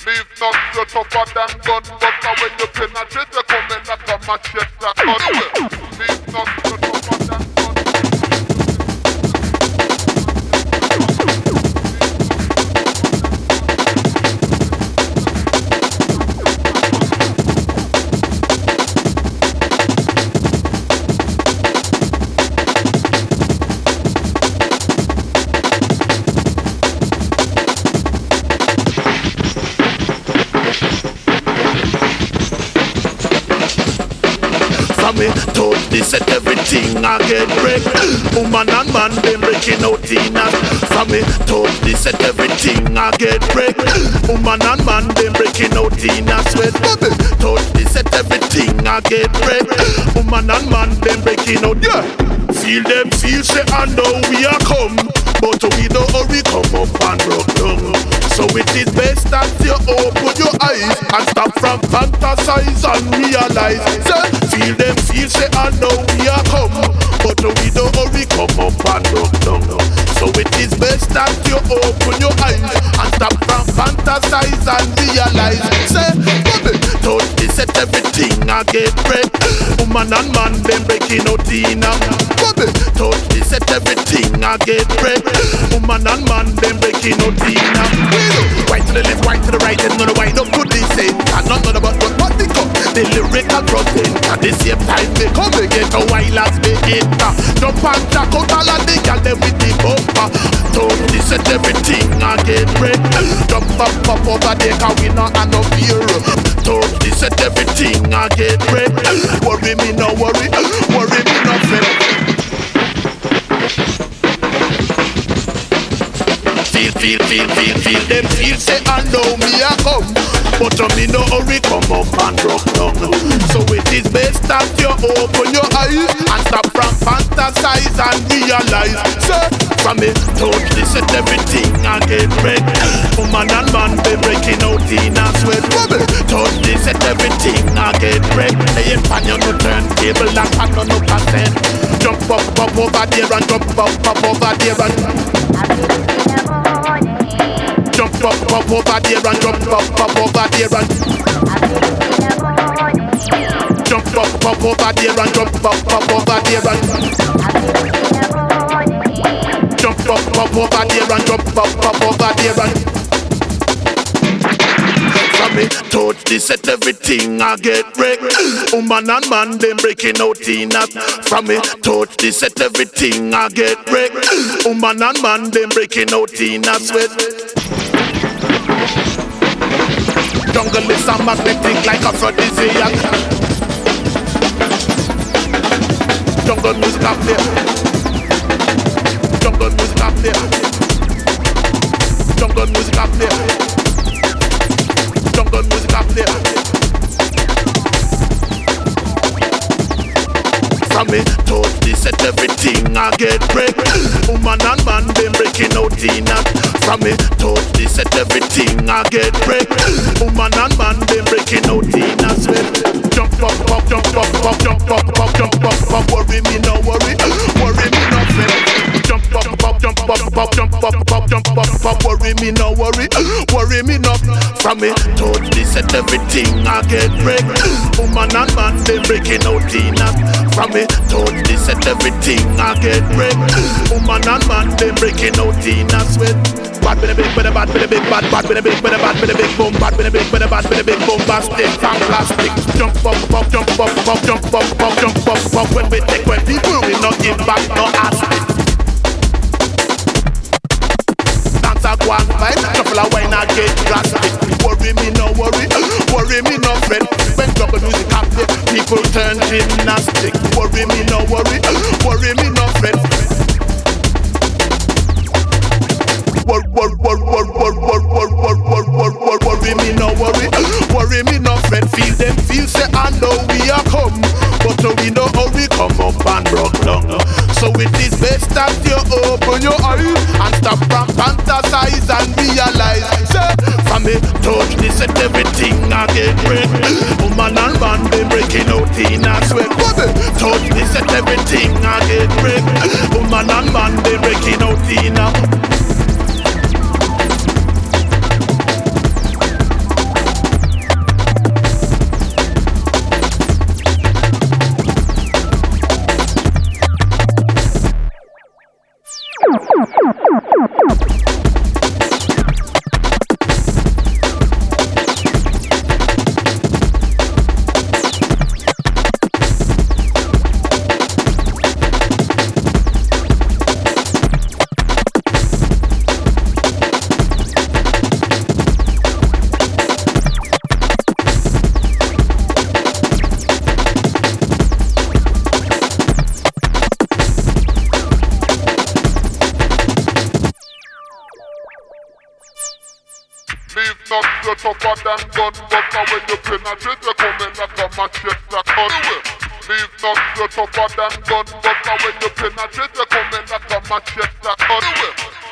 Leave not you tougher than gun, but now when you penetrate, you come in like a machete gun. Leave not you tougher than gun. Me touch this and everything I get break. Woman and man them breaking out in us. From me touch this and everything I get break. Woman and man them breaking out in us. Sweat baby. Touch this and everything I get break. Woman and man them breaking out. Yeah. Feel them feel say I know we are come, but we don't hurry come up and broke down. So it is best that you open your eyes and stop from fantasize and realize. Say, feel them feel say I know we are come, but we don't hurry come up and broke down. So it is best that you open your eyes and stop from fantasize and realize. Say, baby, touch this at everything I get break. Woman and man them breaking out in a. Baby, touch this at everything I get break. Woman and man them breaking out in a. Right to the left, right to the right, and none of white up to this end. And none about what they come. The lyrical protein. At the same time they come again a while as they enter. Jump and jack out all of the girl them with the bumper. Touch this at everything I get break. Jump up over there cause we not have no fear. Touch this at everything I get break. Worry me no worry, worry me no fear. Feel them feel say I know me a come, but me no hurry come up and rock down. So it is best that you open your eyes and stop from fantasize and realize. So from me touch this at everything I get break. Woman and man they breaking out in a sweat. Touch this at everything I get break. They ain't pan you no turntable and pan on no percent. Jump up over there and jump up over there and jump up over there and jump up over there and jump up over there and jump up over there and jump up over there and jump up over there and from me touch this at everything I get break. Woman and man them breaking out in a. From me touch this at everything I get break. Woman and man them breaking out in a sweat. Jungle is a magnetic like aphrodisiac. Jungle music up there. Jungle music up there. Jungle music up there. Jungle music up there. From me touch this at everything I get break. Woman and man them breaking out in a. From me touch this at everything I get break. Woman and man them breaking out in a sweat. Jump up, jump up, jump up, jump up. Worry me no worry, worry me no fear. Jump up, jump up, jump up. Worry me no worry, worry me no. From me touch this at everything I get break. Woman and man them breaking out in a. From me touch this at everything I get break. Woman and man them breaking out in a sweat. Bad with a big, with a bad, with a big, bad with a big, with a bad, with a big boom, bad with a big, with a bad, with a big bombastic, fantastic. Jump up, jump up, jump up, jump up. When we take when people we not give back no aspect. Dance a one vibe, shuffle a wine and get drastic. Worry me no worry, worry me no fret. When jungle music up there, people turn gymnastic. Worry me no worry, worry me no fret. Worry me no worry, worry me no fret. Feel them feel say I know we are come, but we know how we come up and broke down. So it is best that you open your eyes and stop from fantasize and realize. Say, for me touch this at everything I get break. Woman and man they breaking out in a sweat. Touch this at everything I get break. Woman and man they breaking out in a. Leave not the tougher than gun, but now when you penetrate, you come in like a machete cut. Leave not the tougher than gun, but now when you penetrate, you come in like a machete cut.